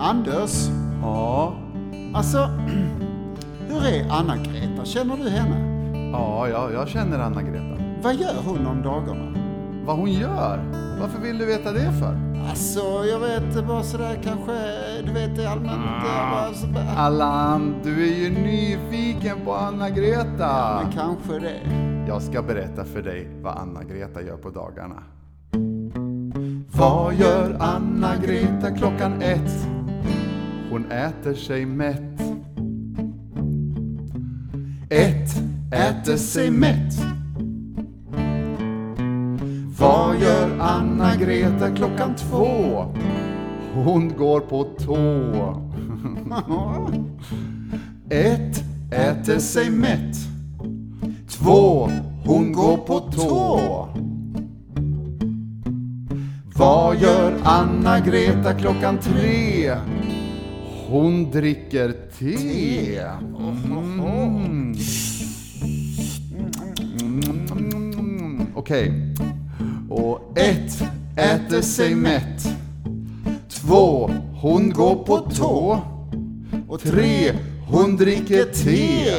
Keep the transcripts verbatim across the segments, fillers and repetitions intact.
Anders. Ja. Alltså, hur är Anna-Greta? Känner du henne? Ja, ja, jag känner Anna-Greta. Vad gör hon om dagarna? Vad hon gör? Varför vill du veta det för? Alltså, jag vet bara sådär kanske, du vet det allmänt. Ah. Så bara... Allan, du är ju nyfiken på Anna-Greta. Ja, men kanske det. Jag ska berätta för dig vad Anna-Greta gör på dagarna. Vad gör Anna-Greta klockan ett? Hon äter sig mätt. Ett äter sig mätt. Vad gör Anna-Greta klockan två? Hon går på tå. Ett äter sig mätt. Två, hon går på tå. Vad gör Anna-Greta klockan tre? Hon dricker te. Mm. Mm. Okej. Och ett äter sig mätt. Två, hon går på tå. Och tre, hon dricker te.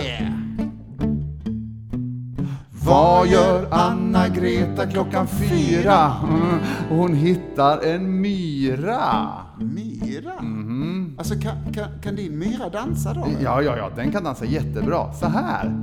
Vad gör Anna-Greta klockan fyra? Hon hittar en myra. Myra? Mm. Alltså, kan, kan, kan din myra dansa då? Ja, ja, ja, den kan dansa jättebra. Så här.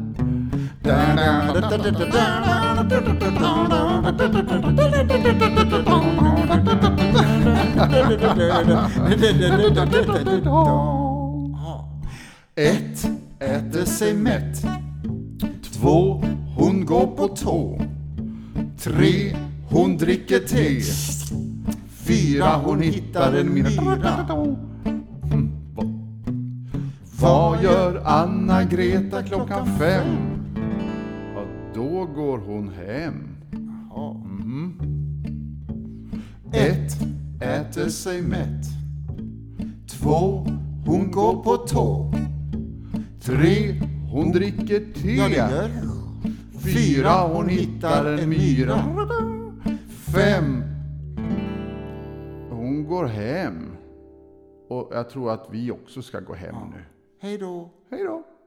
Ett äter sig mätt. Två, hon går på tå. Tre, hon dricker te. Fyra, hon hittar en myra. Mm. Vad gör Anna-Greta klockan fem? Ja, då går hon hem. Mm. Ett äter sig mätt. Två, hon går på tå. Tre, hon dricker te. Ja, det gör hon. Fyra, hon hittar en myra. Fem, hon går hem. Och jag tror att vi också ska gå hem nu. Hej då. Hej då.